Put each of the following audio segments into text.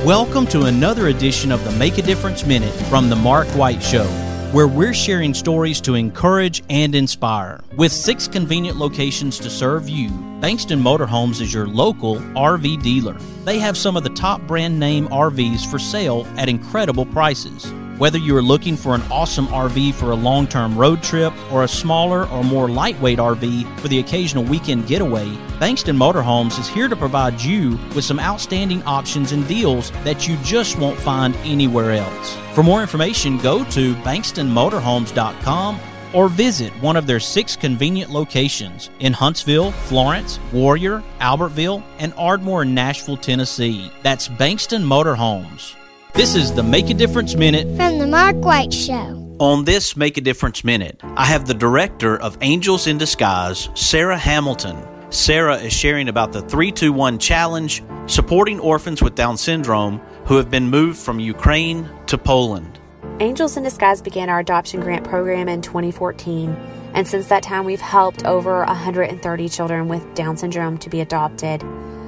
Welcome to another edition of the Make a Difference Minute from The Mark White Show, where we're sharing stories to encourage and inspire. With 6 convenient locations to serve you, Bankston Motorhomes is your local RV dealer. They have some of the top brand name RVs for sale at incredible prices. Whether you are looking for an awesome RV for a long-term road trip or a smaller or more lightweight RV for the occasional weekend getaway, Bankston Motorhomes is here to provide you with some outstanding options and deals that you just won't find anywhere else. For more information, go to bankstonmotorhomes.com or visit one of their 6 convenient locations in Huntsville, Florence, Warrior, Albertville, and Ardmore in Nashville, Tennessee. That's Bankston Motorhomes. This is the Make a Difference Minute from the Mark White Show. On this Make a Difference Minute, I have the director of Angels in Disguise, Sarah Hamilton. Sarah is sharing about the 3-2-1 challenge, supporting orphans with Down syndrome who have been moved from Ukraine to Poland. Angels in Disguise began our adoption grant program in 2014, and since that time we've helped over 130 children with Down syndrome to be adopted.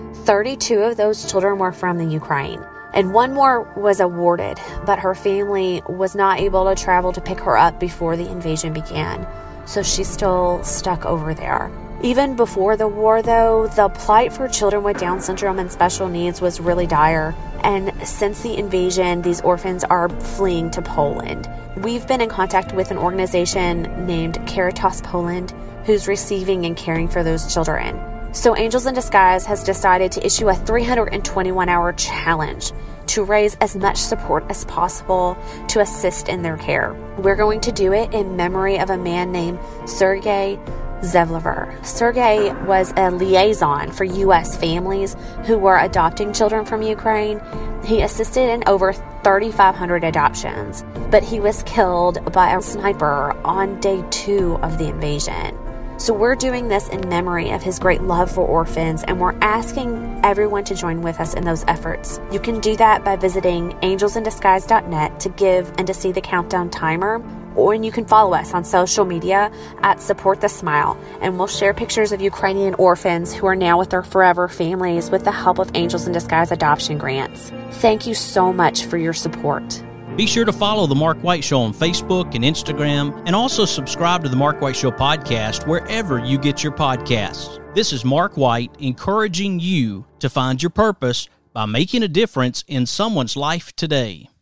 32 of those children were from the Ukraine. And one more was awarded, but her family was not able to travel to pick her up before the invasion began, so she's still stuck over there. Even before the war, though, the plight for children with Down syndrome and special needs was really dire, and since the invasion, these orphans are fleeing to Poland. We've been in contact with an organization named Caritas Poland, who's receiving and caring for those children. So Angels in Disguise has decided to issue a 321-hour challenge to raise as much support as possible to assist in their care. We're going to do it in memory of a man named Sergei Zevlever. Sergei was a liaison for U.S. families who were adopting children from Ukraine. He assisted in over 3,500 adoptions, but he was killed by a sniper on day 2 of the invasion. So we're doing this in memory of his great love for orphans, and we're asking everyone to join with us in those efforts. You can do that by visiting angelsindisguise.net to give and to see the countdown timer, or you can follow us on social media at Support the Smile, and we'll share pictures of Ukrainian orphans who are now with their forever families with the help of Angels in Disguise adoption grants. Thank you so much for your support. Be sure to follow The Mark White Show on Facebook and Instagram, and also subscribe to The Mark White Show podcast wherever you get your podcasts. This is Mark White encouraging you to find your purpose by making a difference in someone's life today.